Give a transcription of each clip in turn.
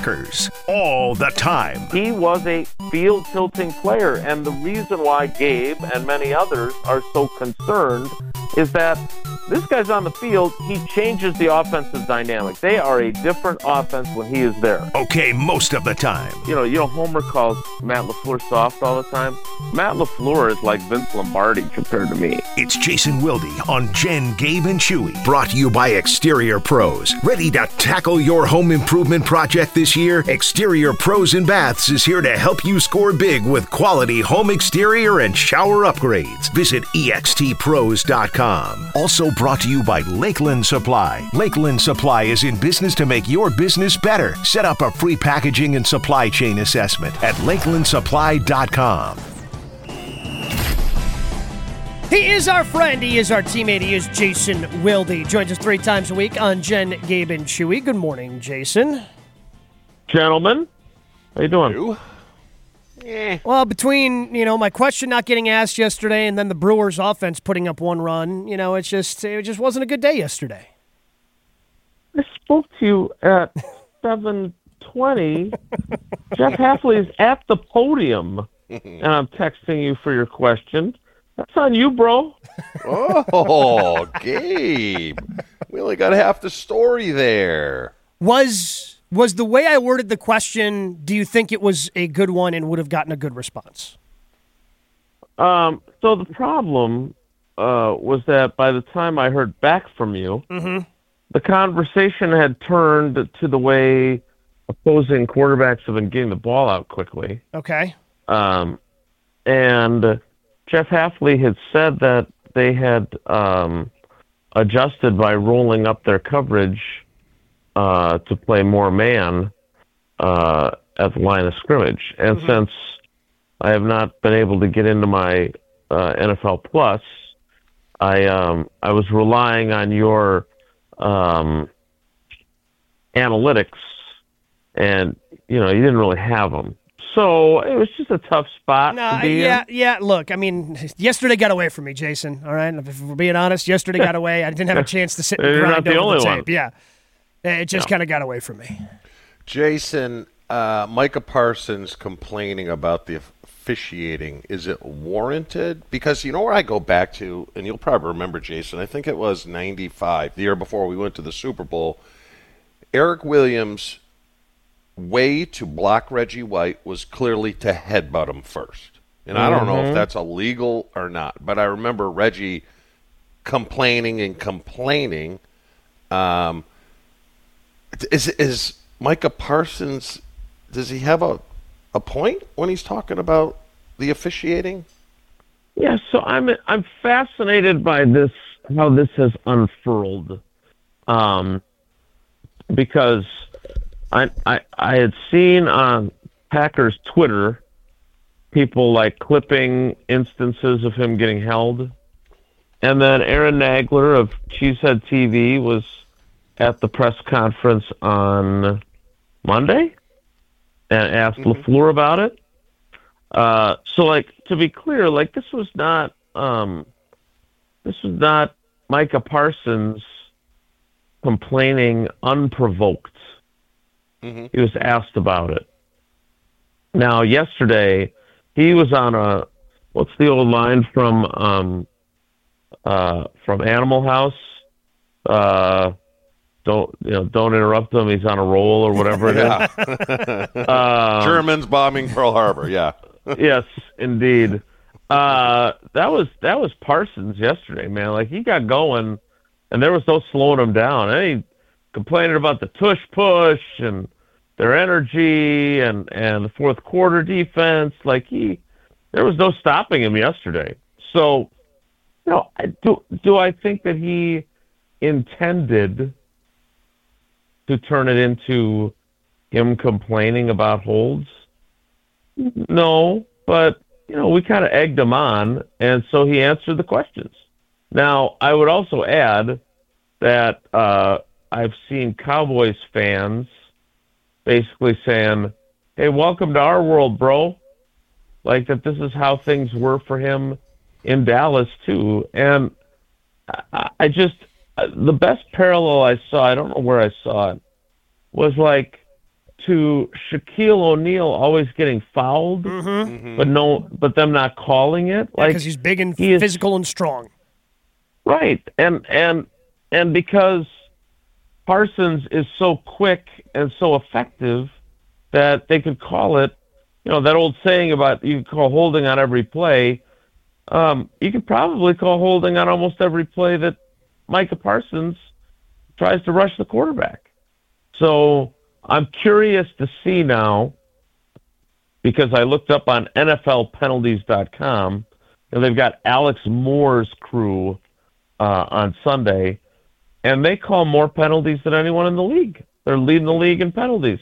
Packers all the time. He was a field-tilting player, and the reason why Gabe and many others are so concerned is that this guy's on the field, he changes the offensive dynamic. They are a different offense when he is there. Okay, most of the time. You know, Homer calls Matt LaFleur soft all the time. Matt LaFleur is like Vince Lombardi compared to me. It's Jason Wilde on Jen, Gabe, and Chewy. Brought to you by Exterior Pros. Ready to tackle your home improvement project this year? Exterior Pros and Baths is here to help you score big with quality home exterior and shower upgrades. Visit extpros.com. Also brought to you by Lakeland Supply. Lakeland Supply is in business to make your business better. Set up a free packaging and supply chain assessment at lakelandsupply.com. He is our friend. He is our teammate. He is Jason Wilde. Joins us 3 times a week on Jen, Gabe, and Chewy. Good morning, Jason. Gentlemen, how you doing? Well, between, my question not getting asked yesterday and then the Brewers offense putting up 1 run, it just wasn't a good day yesterday. I spoke to you at 7:20. Jeff Hafley is at the podium, and I'm texting you for your question. That's on you, bro. Oh, Gabe. We only got half the story there. Was the way I worded the question, do you think it was a good one and would have gotten a good response? So the problem was that by the time I heard back from you, the conversation had turned to the way opposing quarterbacks have been getting the ball out quickly. Okay. And Jeff Hafley had said that they had adjusted by rolling up their coverage to play more man at the line of scrimmage. And since I have not been able to get into my NFL Plus, I was relying on your analytics, and you didn't really have them. So it was just a tough spot to be in. Yeah. Look, yesterday got away from me, Jason. All right, if we're being honest, yesterday got away. I didn't have a chance to sit and grind over the tape. Yeah, it just kind of got away from me. Jason, Micah Parsons complaining about the officiating. Is it warranted? Because where I go back to, and you'll probably remember, Jason. I think it was '95, the year before we went to the Super Bowl. Eric Williams' way to block Reggie White was clearly to headbutt him first. And I don't know if that's illegal or not, but I remember Reggie complaining. Is Micah Parsons, does he have a point when he's talking about the officiating? Yeah, so I'm fascinated by this, how this has unfurled, because I had seen on Packers Twitter people like clipping instances of him getting held. And then Aaron Nagler of Cheesehead TV was at the press conference on Monday and asked LaFleur about it. So to be clear, this was not Micah Parsons complaining unprovoked. He was asked about it. Now, yesterday, he was on what's the old line from Animal House? Don't interrupt him. He's on a roll or whatever it is. Germans bombing Pearl Harbor. Yeah. Yes, indeed. That was Parsons yesterday, man. He got going, and there was no slowing him down. And he complaining about the tush push and their energy and the fourth quarter defense. There was no stopping him yesterday. So, do I think that he intended to turn it into him complaining about holds? No, but we kind of egged him on, and so he answered the questions. Now, I would also add that I've seen Cowboys fans basically saying, "Hey, welcome to our world, bro." That this is how things were for him in Dallas too. And I just, the best parallel I saw, I don't know where I saw it, was to Shaquille O'Neal always getting fouled, but them not calling it, because he's big and physical and strong. Right, and because Parsons is so quick and so effective that they could call it. That old saying about you can call holding on every play. You could probably call holding on almost every play that Micah Parsons tries to rush the quarterback. So I'm curious to see now, because I looked up on NFLpenalties.com, and they've got Alex Moore's crew on Sunday, and they call more penalties than anyone in the league. They're leading the league in penalties.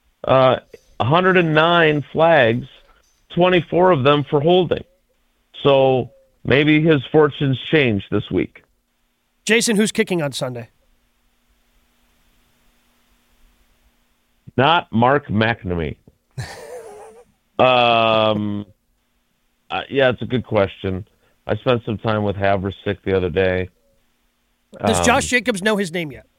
109 flags, 24 of them for holding. So maybe his fortunes change this week. Jason, who's kicking on Sunday? Not Mark McNamee. Yeah, it's a good question. I spent some time with Haversick the other day. Does Josh Jacobs know his name yet?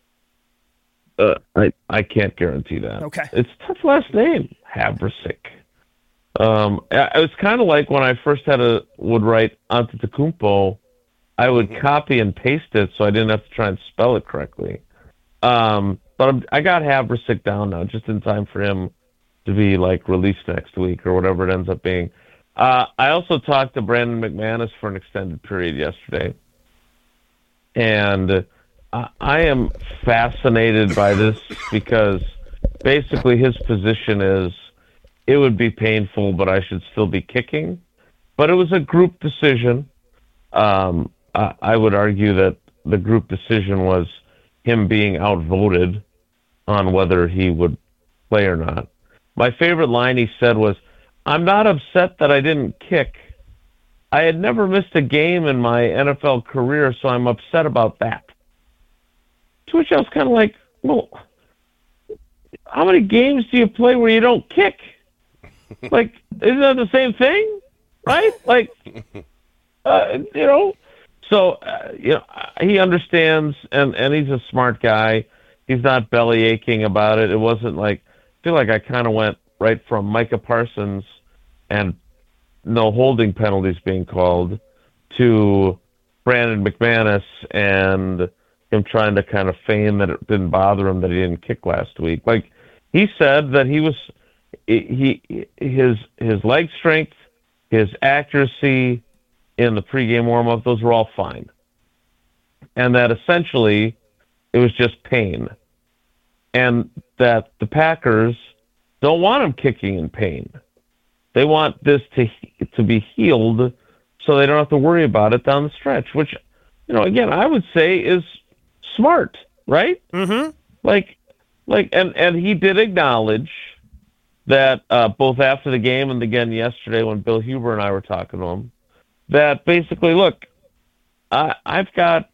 I can't guarantee that. Okay. It's a tough last name, Haversick. It was kind of like when I first would write Antetokounmpo, I would copy and paste it so I didn't have to try and spell it correctly. But I got Haversick down now, just in time for him to be released next week or whatever it ends up being. I also talked to Brandon McManus for an extended period yesterday, and I am fascinated by this because basically his position is it would be painful, but I should still be kicking. But it was a group decision. I would argue that the group decision was him being outvoted on whether he would play or not. My favorite line he said was, "I'm not upset that I didn't kick. I had never missed a game in my NFL career, so I'm upset about that." To which I was kind of like, well, how many games do you play where you don't kick? Isn't that the same thing? Right? So, he understands, and he's a smart guy. He's not belly aching about it. It wasn't I feel like I kind of went right from Micah Parsons and no holding penalties being called to Brandon McManus and him trying to kind of feign that it didn't bother him that he didn't kick last week. He said that his leg strength, his accuracy in the pregame warm-up, those were all fine. And that essentially it was just pain. And that the Packers don't want him kicking in pain. They want this to be healed so they don't have to worry about it down the stretch, which, again, I would say is smart, right? Mm-hmm. And he did acknowledge that both after the game and again yesterday when Bill Huber and I were talking to him, that basically, look, I've got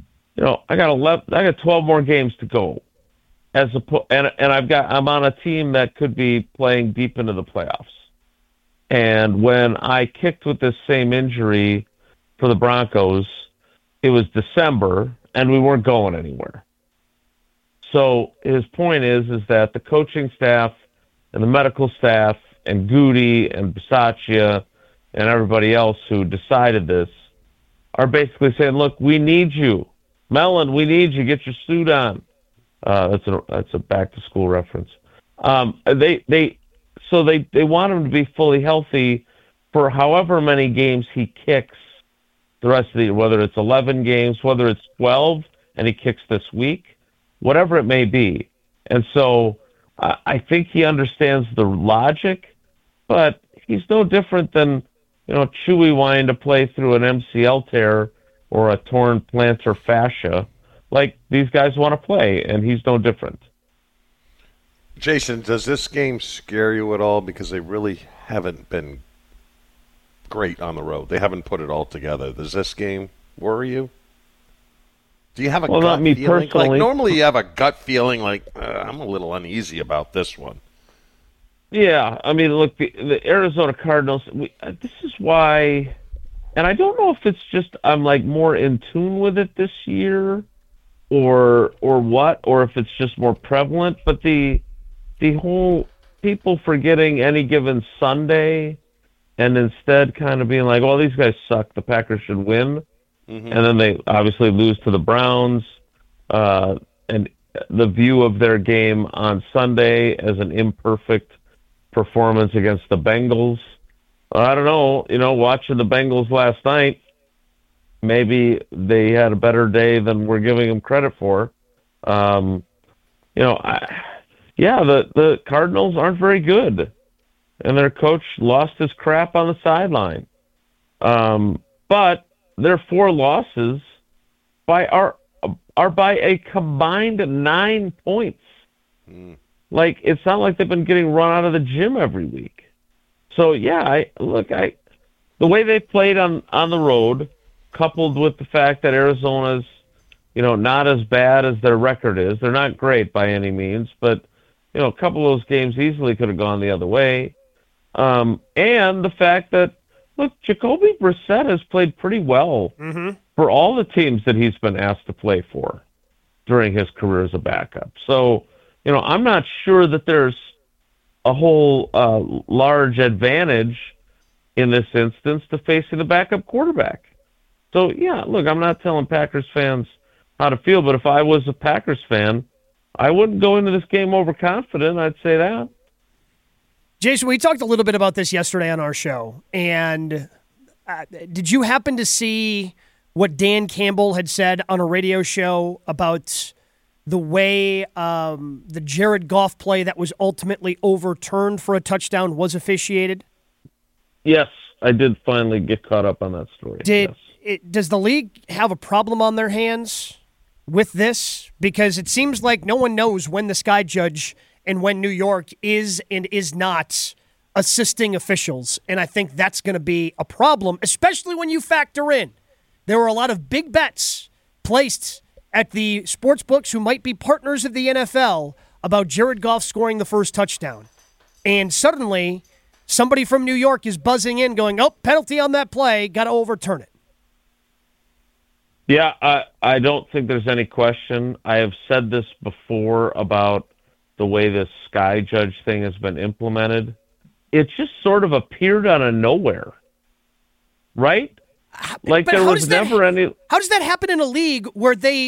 12 more games to go, and I'm on a team that could be playing deep into the playoffs. And when I kicked with this same injury for the Broncos, it was December, and we weren't going anywhere. So his point is that the coaching staff and the medical staff and Goody and Bisaccia and everybody else who decided this are basically saying, look, we need you. Mellon, we need you. Get your suit on. That's a back-to-school reference. They want him to be fully healthy for however many games he kicks the rest of the year, whether it's 11 games, whether it's 12, and he kicks this week, whatever it may be. And so I think he understands the logic, but he's no different than, Chewy wanting to play through an MCL tear or a torn plantar fascia. These guys want to play, and he's no different. Jason, does this game scare you at all? Because they really haven't been great on the road. They haven't put it all together. Does this game worry you? Do you have a gut not me feeling? Personally. Normally you have a gut feeling I'm a little uneasy about this one. Yeah, I mean, look, the Arizona Cardinals, this is why, and I don't know if it's just I'm more in tune with it this year or what, or if it's just more prevalent, but the the whole people forgetting any given Sunday and instead kind of being like, well, these guys suck. The Packers should win. Mm-hmm. And then they obviously lose to the Browns. And the view of their game on Sunday as an imperfect performance against the Bengals. I don't know, watching the Bengals last night, maybe they had a better day than we're giving them credit for. The Cardinals aren't very good, and their coach lost his crap on the sideline. But their 4 losses are by a combined 9 points. Like, it's not like they've been getting run out of the gym every week. So the way they played on the road, coupled with the fact that Arizona's, not as bad as their record is. They're not great by any means, but a couple of those games easily could have gone the other way. And the fact that, Jacoby Brissett has played pretty well for all the teams that he's been asked to play for during his career as a backup. So, I'm not sure that there's a whole large advantage in this instance to facing the backup quarterback. So, I'm not telling Packers fans how to feel, but if I was a Packers fan, I wouldn't go into this game overconfident, I'd say that. Jason, we talked a little bit about this yesterday on our show, and did you happen to see what Dan Campbell had said on a radio show about the way the Jared Goff play that was ultimately overturned for a touchdown was officiated? Yes, I did finally get caught up on that story. Does the league have a problem on their hands with this? Because it seems like no one knows when the Sky Judge and when New York is and is not assisting officials. And I think that's going to be a problem, especially when you factor in there were a lot of big bets placed at the sports books who might be partners of the NFL about Jared Goff scoring the first touchdown. And suddenly, somebody from New York is buzzing in going, penalty on that play, got to overturn it. Yeah, I don't think there's any question. I have said this before about the way this Sky Judge thing has been implemented. It just sort of appeared out of nowhere, right? Like, there was never any... How does that happen in a league where they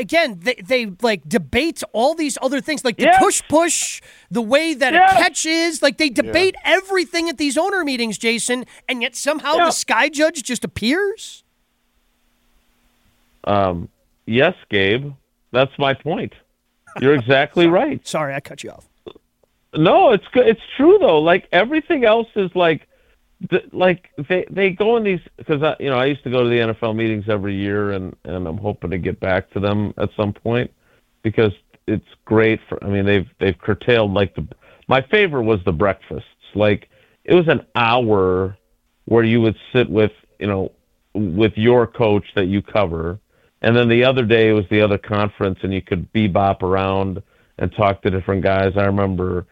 like debate all these other things, like the push, the way that a catch is, like they debate everything at these owner meetings, Jason, and yet somehow the Sky Judge just appears? Yes, Gabe, that's my point. You're exactly right. Sorry, I cut you off. No, it's good. It's true though. Like, everything else is like they go in these, because I used to go to the NFL meetings every year, and I'm hoping to get back to them at some point because it's great for. I mean, they've curtailed my favorite was the breakfasts. Like, it was an hour where you would sit with your coach that you cover. And then the other day it was the other conference, and you could bebop around and talk to different guys. I remember,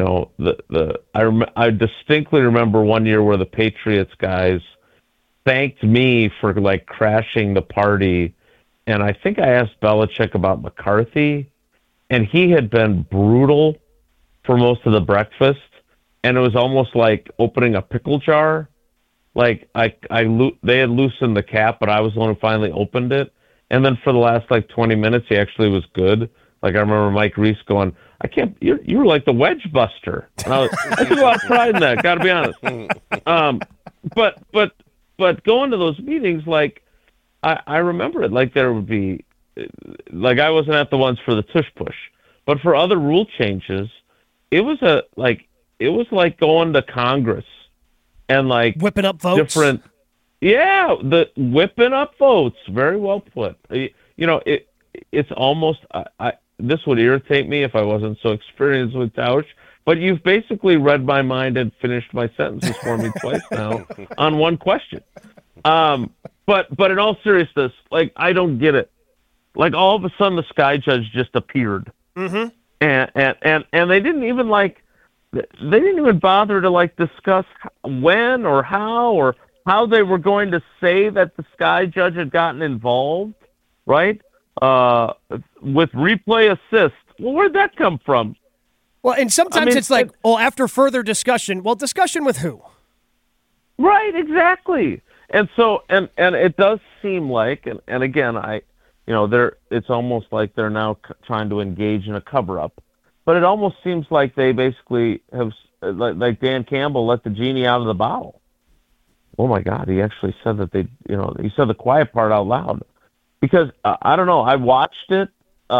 I distinctly remember one year where the Patriots guys thanked me for crashing the party, and I think I asked Belichick about McCarthy, and he had been brutal for most of the breakfast, and it was almost like opening a pickle jar. Like they had loosened the cap, but I was the one who finally opened it. And then for the last 20 minutes, he actually was good. Like, I remember Mike Reese going, you were like the wedge buster. And I took a lot of pride in that, gotta be honest. But going to those meetings, I remember it, there would be, I wasn't at the ones for the tush push, but for other rule changes, it was like going to Congress and whipping up votes. Different. Yeah, the whipping up votes. Very well put. It's almost. This would irritate me if I wasn't so experienced with Tausch. But you've basically read my mind and finished my sentences for me twice now on one question. But in all seriousness, I don't get it. All of a sudden, the Sky Judge just appeared, and they didn't even they didn't even bother to discuss when or how they were going to say that the Sky Judge had gotten involved, right? With replay assist. Well, where'd that come from? Well, and sometimes it's like, after further discussion. Well, discussion with who? Right, exactly. And so, and it does seem like, and again, it's almost like they're now trying to engage in a cover-up. But it almost seems like they basically have, like Dan Campbell, let the genie out of the bottle. Oh my God, he actually said that he said the quiet part out loud. Because, I don't know, I watched it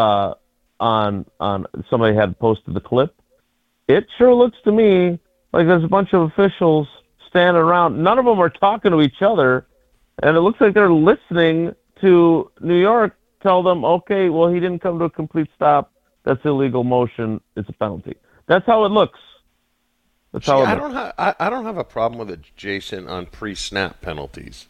on somebody had posted the clip. It sure looks to me like there's a bunch of officials standing around. None of them are talking to each other, and it looks like they're listening to New York tell them, okay, well, he didn't come to a complete stop. That's illegal motion. It's a penalty. That's how it looks. I don't have a problem with it, Jason, on pre-snap penalties.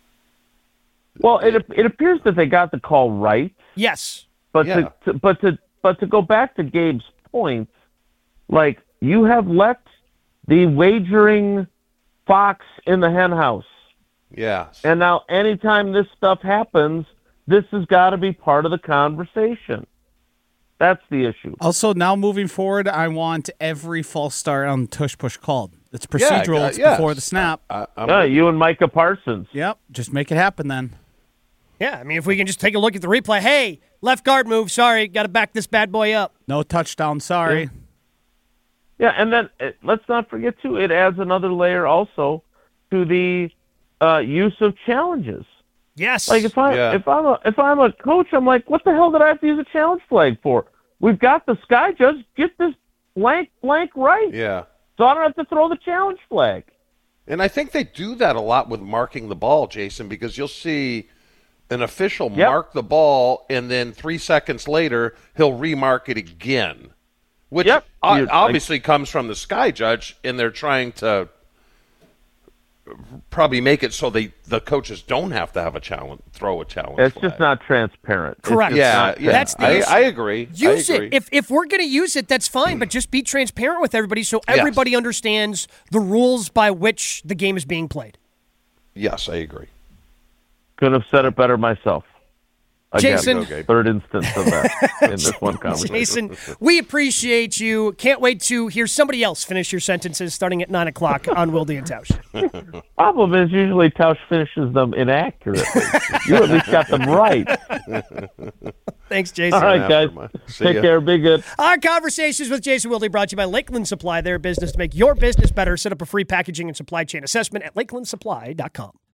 Well, it appears that they got the call right. Yes. But to go back to Gabe's point, like, you have let the wagering fox in the hen house. Yes. And now anytime this stuff happens, this has got to be part of the conversation. That's the issue. Also, now moving forward, I want every false start on tush push called. It's procedural. It's before the snap. You and Micah Parsons. Yep. Just make it happen then. Yeah, I mean, if we can just take a look at the replay. Hey, left guard move. Sorry, got to back this bad boy up. No touchdown. Sorry. Yeah, and then let's not forget, too, it adds another layer also to the use of challenges. Yes. Like if I'm a coach, I'm like, what the hell did I have to use a challenge flag for? We've got the sky judge. Get this blank right. Yeah. So I don't have to throw the challenge flag. And I think they do that a lot with marking the ball, Jason, because you'll see an official mark the ball, and then 3 seconds later he'll remark it again, which obviously comes from the sky judge, and they're trying to probably make it so the coaches don't have to have throw a challenge. It's flag. just not transparent. Correct. That's the issue. I agree. Use it. If we're going to use it, that's fine, but just be transparent with everybody so everybody understands the rules by which the game is being played. Yes, I agree. Couldn't have said it better myself. Again, Jason, third instance of that in this one conversation. Jason, we appreciate you. Can't wait to hear somebody else finish your sentences starting at 9 o'clock on Wilde and Tausch. Problem is usually Tausch finishes them inaccurately. You at least got them right. Thanks, Jason. All right, guys. Take care. Be good. Our Conversations with Jason Wilde brought to you by Lakeland Supply. Their business to make your business better. Set up a free packaging and supply chain assessment at lakelandsupply.com.